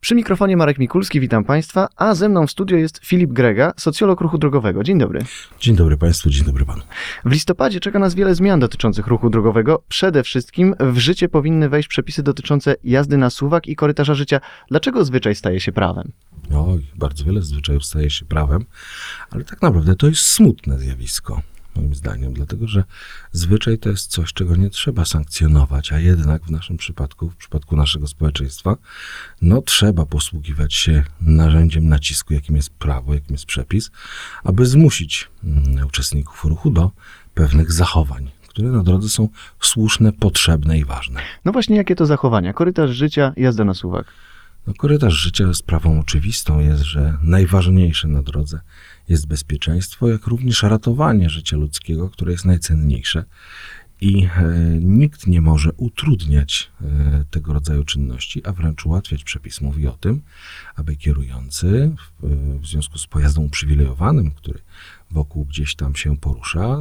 Przy mikrofonie Marek Mikulski, witam Państwa, a ze mną w studio jest Filip Grega, socjolog ruchu drogowego. Dzień dobry. Dzień dobry Państwu, dzień dobry Panu. W listopadzie czeka nas wiele zmian dotyczących ruchu drogowego. Przede wszystkim w życie powinny wejść przepisy dotyczące jazdy na suwak i korytarza życia. Dlaczego zwyczaj staje się prawem? Oj, bardzo wiele zwyczajów staje się prawem, ale tak naprawdę to jest smutne zjawisko, moim zdaniem, dlatego że zwyczaj to jest coś, czego nie trzeba sankcjonować, a jednak w naszym przypadku, w przypadku naszego społeczeństwa, trzeba posługiwać się narzędziem nacisku, jakim jest prawo, jakim jest przepis, aby zmusić uczestników ruchu do pewnych zachowań, które na drodze są słuszne, potrzebne i ważne. No właśnie, jakie to zachowania? Korytarz życia, jazda na suwak. Korytarz życia sprawą oczywistą jest, że najważniejsze na drodze jest bezpieczeństwo, jak również ratowanie życia ludzkiego, które jest najcenniejsze. I nikt nie może utrudniać tego rodzaju czynności, a wręcz ułatwiać. Przepis mówi o tym, aby kierujący w związku z pojazdem uprzywilejowanym, który wokół gdzieś tam się porusza,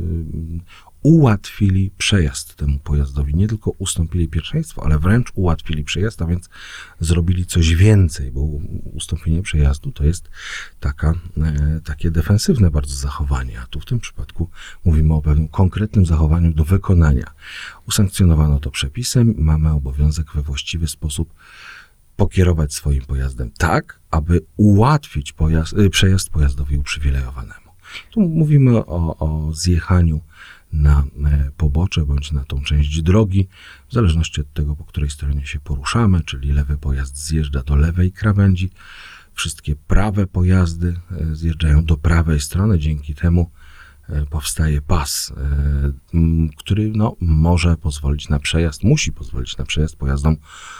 ułatwili przejazd temu pojazdowi. Nie tylko ustąpili pierwszeństwo, ale wręcz ułatwili przejazd, a więc zrobili coś więcej, bo ustąpienie przejazdu to jest takie defensywne bardzo zachowanie, a tu w tym przypadku mówimy o pewnym konkretnym zachowaniu do wykonania. Usankcjonowano to przepisem, mamy obowiązek we właściwy sposób pokierować swoim pojazdem tak, aby ułatwić przejazd pojazdowi uprzywilejowanemu. Tu mówimy o zjechaniu na pobocze bądź na tą część drogi, w zależności od tego, po której stronie się poruszamy, czyli lewy pojazd zjeżdża do lewej krawędzi, wszystkie prawe pojazdy zjeżdżają do prawej strony, dzięki temu powstaje pas, który może pozwolić na przejazd, musi pozwolić na przejazd pojazdom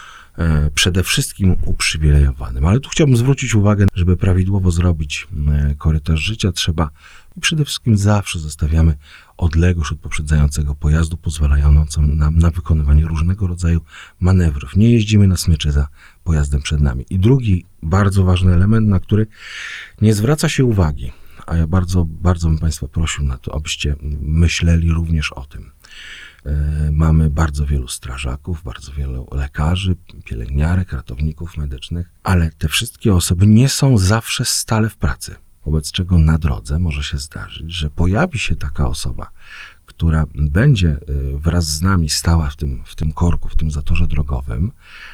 przede wszystkim uprzywilejowanym. Ale tu chciałbym zwrócić uwagę, żeby prawidłowo zrobić korytarz życia, trzeba i przede wszystkim zawsze zostawiamy odległość od poprzedzającego pojazdu, pozwalającą nam na wykonywanie różnego rodzaju manewrów. Nie jeździmy na smyczy za pojazdem przed nami. I drugi bardzo ważny element, na który nie zwraca się uwagi, a ja bardzo, bardzo bym Państwa prosił na to, abyście myśleli również o tym. Mamy bardzo wielu strażaków, bardzo wielu lekarzy, pielęgniarek, ratowników medycznych, ale te wszystkie osoby nie są zawsze stale w pracy. Wobec czego na drodze może się zdarzyć, że pojawi się taka osoba, która będzie wraz z nami stała w tym korku, w tym zatorze drogowym,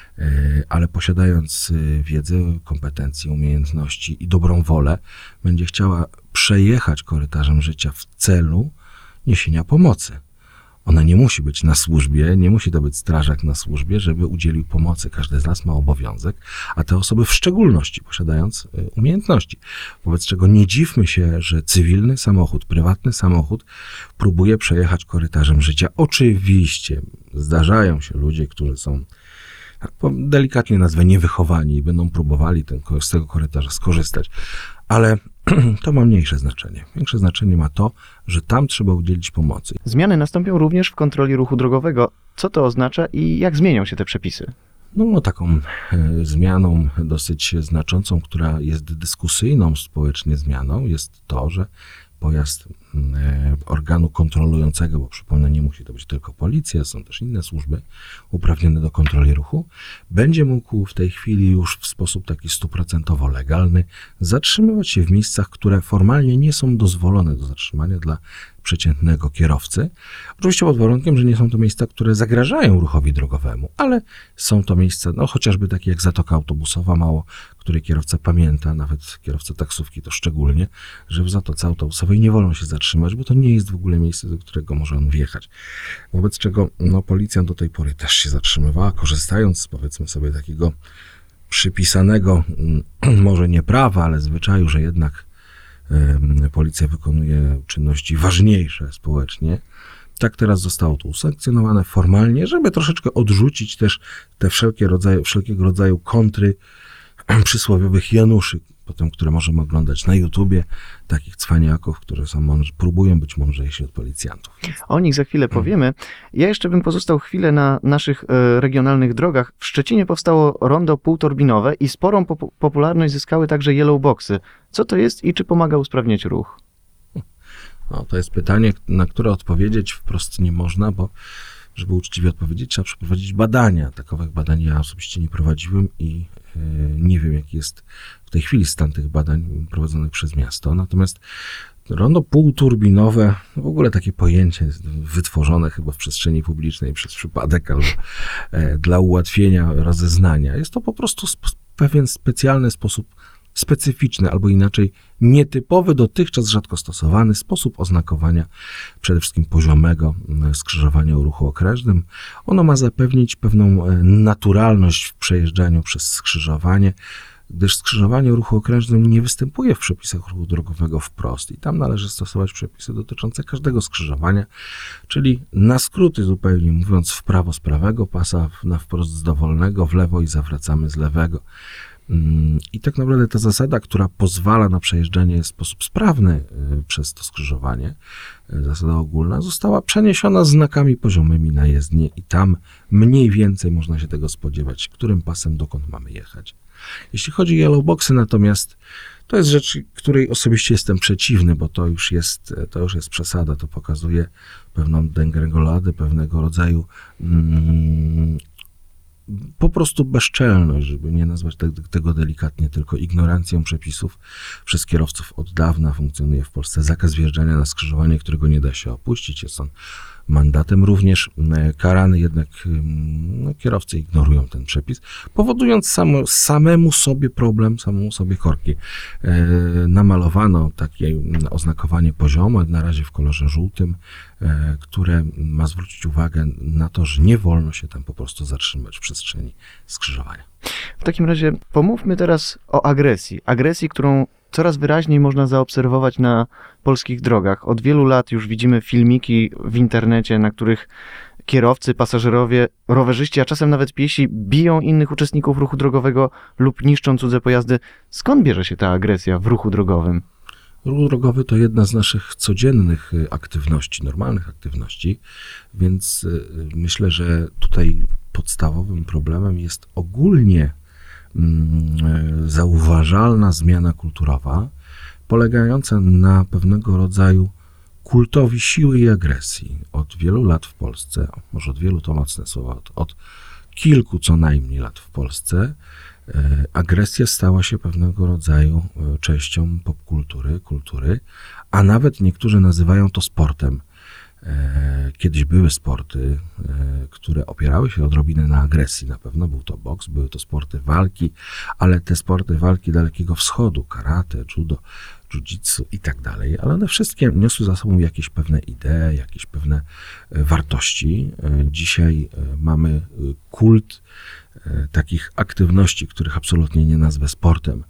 ale posiadając wiedzę, kompetencje, umiejętności i dobrą wolę, będzie chciała przejechać korytarzem życia w celu niesienia pomocy. Ona nie musi być na służbie, nie musi to być strażak na służbie, żeby udzielił pomocy. Każdy z nas ma obowiązek, a te osoby w szczególności posiadając umiejętności. Wobec czego nie dziwmy się, że cywilny samochód, prywatny samochód próbuje przejechać korytarzem życia. Oczywiście zdarzają się ludzie, którzy są, delikatnie nazwę, niewychowani i będą próbowali z tego korytarza skorzystać, ale to ma mniejsze znaczenie. Większe znaczenie ma to, że tam trzeba udzielić pomocy. Zmiany nastąpią również w kontroli ruchu drogowego. Co to oznacza i jak zmienią się te przepisy? Taką zmianą dosyć znaczącą, która jest dyskusyjną społecznie zmianą, jest to, że pojazd organu kontrolującego, bo przypomnę, nie musi to być tylko policja, są też inne służby uprawnione do kontroli ruchu, będzie mógł w tej chwili już w sposób taki 100% legalny zatrzymywać się w miejscach, które formalnie nie są dozwolone do zatrzymania dla przeciętnego kierowcy. Oczywiście pod warunkiem, że nie są to miejsca, które zagrażają ruchowi drogowemu, ale są to miejsca, chociażby takie jak zatoka autobusowa, mało który kierowca pamięta, nawet kierowca taksówki to szczególnie, że w zatoce autobusowej nie wolno się zatrzymać, bo to nie jest w ogóle miejsce, do którego może on wjechać. Wobec czego policja do tej pory też się zatrzymywała, korzystając, powiedzmy sobie, takiego przypisanego, może nie prawa, ale zwyczaju, że jednak policja wykonuje czynności ważniejsze społecznie. Tak teraz zostało to usankcjonowane formalnie, żeby troszeczkę odrzucić też te wszelkiego rodzaju kontry przysłowiowych Januszy, potem, które możemy oglądać na YouTubie, takich cwaniaków, które próbują być mądrzejsi od policjantów. O nich za chwilę powiemy. Ja jeszcze bym pozostał chwilę na naszych regionalnych drogach. W Szczecinie powstało rondo półtorbinowe i sporą popularność zyskały także yellow boxy. Co to jest i czy pomaga usprawniać ruch? To jest pytanie, na które odpowiedzieć wprost nie można, bo żeby uczciwie odpowiedzieć, trzeba przeprowadzić badania. Takowych badań ja osobiście nie prowadziłem i nie wiem, jaki jest w tej chwili stan tych badań prowadzonych przez miasto. Natomiast rondo półturbinowe, w ogóle takie pojęcie wytworzone chyba w przestrzeni publicznej przez przypadek albo dla ułatwienia rozeznania. Jest to po prostu pewien specjalny sposób, specyficzny albo inaczej nietypowy, dotychczas rzadko stosowany sposób oznakowania przede wszystkim poziomego skrzyżowania o ruchu okrężnym. Ono ma zapewnić pewną naturalność w przejeżdżaniu przez skrzyżowanie, gdyż skrzyżowanie o ruchu okrężnym nie występuje w przepisach ruchu drogowego wprost i tam należy stosować przepisy dotyczące każdego skrzyżowania, czyli na skróty zupełnie mówiąc w prawo z prawego pasa, na wprost z dowolnego, w lewo i zawracamy z lewego. I tak naprawdę ta zasada, która pozwala na przejeżdżanie w sposób sprawny przez to skrzyżowanie, zasada ogólna, została przeniesiona znakami poziomymi na jezdnię i tam mniej więcej można się tego spodziewać, którym pasem dokąd mamy jechać. Jeśli chodzi o yellowboxy natomiast, to jest rzecz, której osobiście jestem przeciwny, bo to już jest przesada, to pokazuje pewną degrengoladę, pewnego rodzaju po prostu bezczelność, żeby nie nazwać tego delikatnie, tylko ignorancją przepisów. Przez kierowców od dawna funkcjonuje w Polsce zakaz wjeżdżania na skrzyżowanie, którego nie da się opuścić. Jest on mandatem również karany, jednak kierowcy ignorują ten przepis, powodując samemu sobie problem, samemu sobie korki. Namalowano takie oznakowanie poziomo, na razie w kolorze żółtym, które ma zwrócić uwagę na to, że nie wolno się tam po prostu zatrzymać w przestrzeni skrzyżowania. W takim razie pomówmy teraz o agresji. Agresji, którą coraz wyraźniej można zaobserwować na polskich drogach. Od wielu lat już widzimy filmiki w internecie, na których kierowcy, pasażerowie, rowerzyści, a czasem nawet piesi biją innych uczestników ruchu drogowego lub niszczą cudze pojazdy. Skąd bierze się ta agresja w ruchu drogowym? Ruch drogowy to jedna z naszych codziennych aktywności, normalnych aktywności, więc myślę, że tutaj podstawowym problemem jest ogólnie zauważalna zmiana kulturowa, polegająca na pewnego rodzaju kultowi siły i agresji. Od wielu lat w Polsce, może od wielu to mocne słowa, od kilku co najmniej lat w Polsce, agresja stała się pewnego rodzaju częścią popkultury, kultury, a nawet niektórzy nazywają to sportem. Kiedyś były sporty, które opierały się odrobinę na agresji. Na pewno był to boks, były to sporty walki, ale te sporty walki Dalekiego Wschodu, karate, judo, jiu-jitsu i tak dalej, ale one wszystkie niosły za sobą jakieś pewne idee, jakieś pewne wartości. Dzisiaj mamy kult takich aktywności, których absolutnie nie nazwę sportem,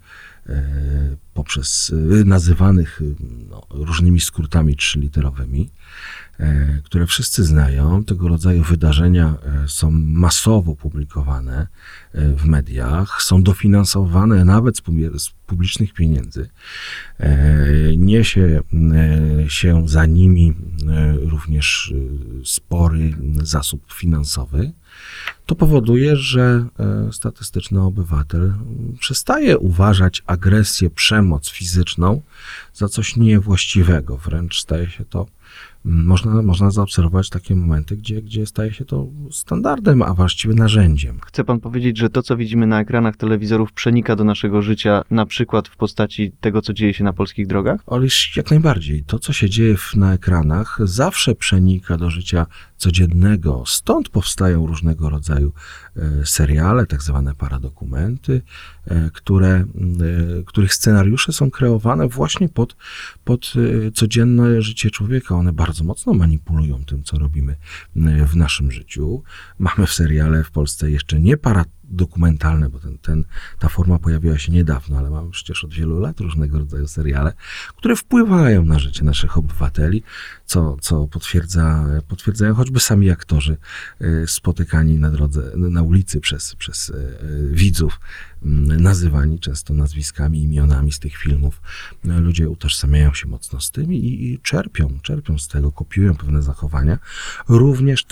nazywanych różnymi skrótami trzyliterowymi, które wszyscy znają. Tego rodzaju wydarzenia są masowo publikowane w mediach, są dofinansowane nawet z publicznych pieniędzy. Niesie się za nimi również spory zasób finansowy. To powoduje, że statystyczny obywatel przestaje uważać agresję, przemoc fizyczną za coś niewłaściwego. Wręcz staje się to, można zaobserwować takie momenty, gdzie staje się to standardem, a właściwie narzędziem. Chce pan powiedzieć, że to, co widzimy na ekranach telewizorów, przenika do naszego życia, na przykład w postaci tego, co dzieje się na polskich drogach? Otóż jak najbardziej. To, co się dzieje na ekranach, zawsze przenika do życia codziennego. Stąd powstają różnego rodzaju seriale, tak zwane paradokumenty, których scenariusze są kreowane właśnie pod codzienne życie człowieka. One bardzo mocno manipulują tym, co robimy w naszym życiu. Mamy w seriale w Polsce jeszcze nie paradokumentalne, bo ta forma pojawiła się niedawno, ale mamy przecież od wielu lat różnego rodzaju seriale, które wpływają na życie naszych obywateli, co potwierdzają choćby sami aktorzy spotykani na drodze, na ulicy przez widzów, nazywani często nazwiskami, imionami z tych filmów. Ludzie utożsamiają się mocno z tym i czerpią z tego, kopiują pewne zachowania. Również te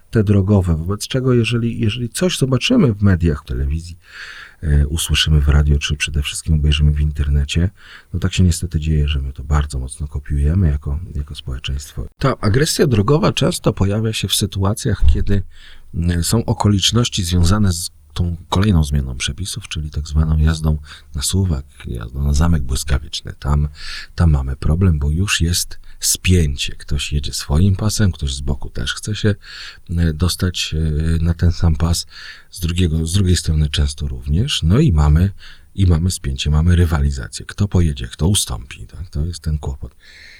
te drogowe, wobec czego jeżeli coś zobaczymy w mediach, w telewizji, usłyszymy w radio, czy przede wszystkim obejrzymy w internecie, no tak się niestety dzieje, że my to bardzo mocno kopiujemy jako społeczeństwo. Ta agresja drogowa często pojawia się w sytuacjach, kiedy są okoliczności związane z tą kolejną zmianą przepisów, czyli tak zwaną jazdą na suwak, jazdą na Zamek Błyskawiczny. Tam mamy problem, bo już jest spięcie. Ktoś jedzie swoim pasem, ktoś z boku też chce się dostać na ten sam pas, z drugiej strony często również. No i mamy spięcie, mamy rywalizację. Kto pojedzie, kto ustąpi. Tak? To jest ten kłopot.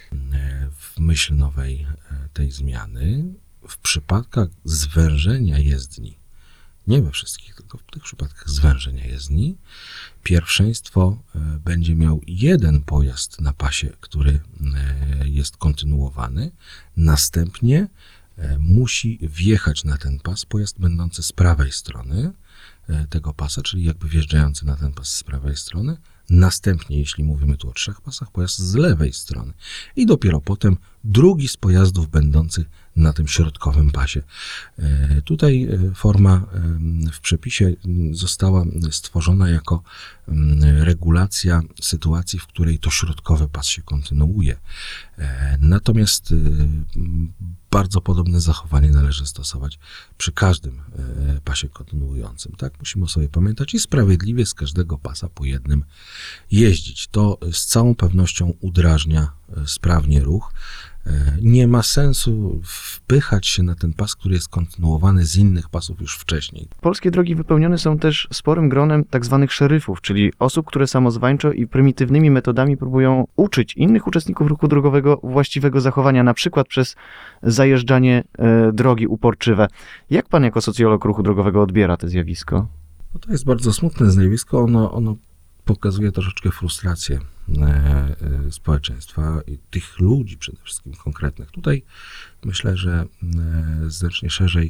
W myśl nowej tej zmiany, w przypadkach zwężenia jezdni, nie we wszystkich, tylko w tych przypadkach zwężenia jezdni, pierwszeństwo będzie miał jeden pojazd na pasie, który jest kontynuowany. Następnie musi wjechać na ten pas pojazd będący z prawej strony tego pasa, czyli jakby wjeżdżający na ten pas z prawej strony. Następnie, jeśli mówimy tu o 3 pasach, pojazd z lewej strony. I dopiero potem drugi z pojazdów będących na tym środkowym pasie. Tutaj forma w przepisie została stworzona jako regulacja sytuacji, w której to środkowy pas się kontynuuje. Natomiast bardzo podobne zachowanie należy stosować przy każdym pasie kontynuującym. Tak? Musimy o sobie pamiętać i sprawiedliwie z każdego pasa po jednym jeździć. To z całą pewnością udrażnia sprawnie ruch. Nie ma sensu wpychać się na ten pas, który jest kontynuowany z innych pasów już wcześniej. Polskie drogi wypełnione są też sporym gronem tak zwanych szeryfów, czyli osób, które samozwańczo i prymitywnymi metodami próbują uczyć innych uczestników ruchu drogowego właściwego zachowania, na przykład przez zajeżdżanie drogi uporczywe. Jak pan jako socjolog ruchu drogowego odbiera to zjawisko? No to jest bardzo smutne zjawisko. Ono pokazuje troszeczkę frustrację społeczeństwa i tych ludzi przede wszystkim konkretnych. Tutaj myślę, że znacznie szerzej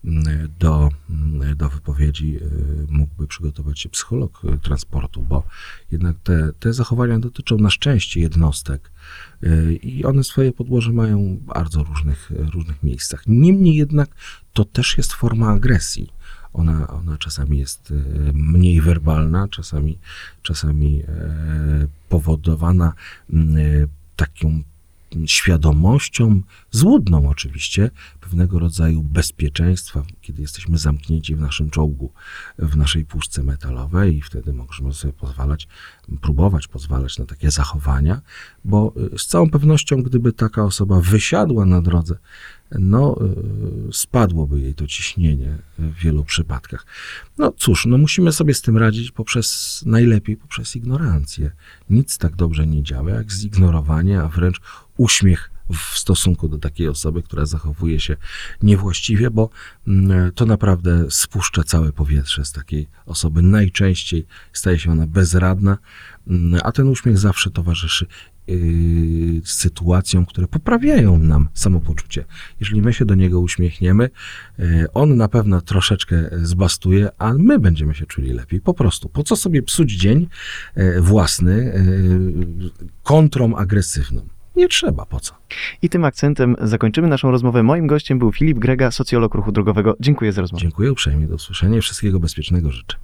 do wypowiedzi mógłby przygotować się psycholog transportu, bo jednak te zachowania dotyczą na szczęście jednostek i one swoje podłoże mają w bardzo różnych miejscach. Niemniej jednak to też jest forma agresji. Ona czasami jest mniej werbalna, czasami powodowana taką świadomością, złudną oczywiście, pewnego rodzaju bezpieczeństwa, kiedy jesteśmy zamknięci w naszym czołgu, w naszej puszce metalowej i wtedy możemy sobie próbować pozwalać na takie zachowania, bo z całą pewnością, gdyby taka osoba wysiadła na drodze, no spadłoby jej to ciśnienie w wielu przypadkach. No cóż, musimy sobie z tym radzić najlepiej poprzez ignorancję. Nic tak dobrze nie działa jak zignorowanie, a wręcz uśmiech w stosunku do takiej osoby, która zachowuje się niewłaściwie, bo to naprawdę spuszcza całe powietrze z takiej osoby. Najczęściej staje się ona bezradna, a ten uśmiech zawsze towarzyszy sytuacjom, które poprawiają nam samopoczucie. Jeżeli my się do niego uśmiechniemy, on na pewno troszeczkę zbastuje, a my będziemy się czuli lepiej. Po prostu. Po co sobie psuć dzień własny kontrą agresywną? Nie trzeba, po co? I tym akcentem zakończymy naszą rozmowę. Moim gościem był Filip Grega, socjolog ruchu drogowego. Dziękuję za rozmowę. Dziękuję uprzejmie, do usłyszenia i wszystkiego bezpiecznego życzę.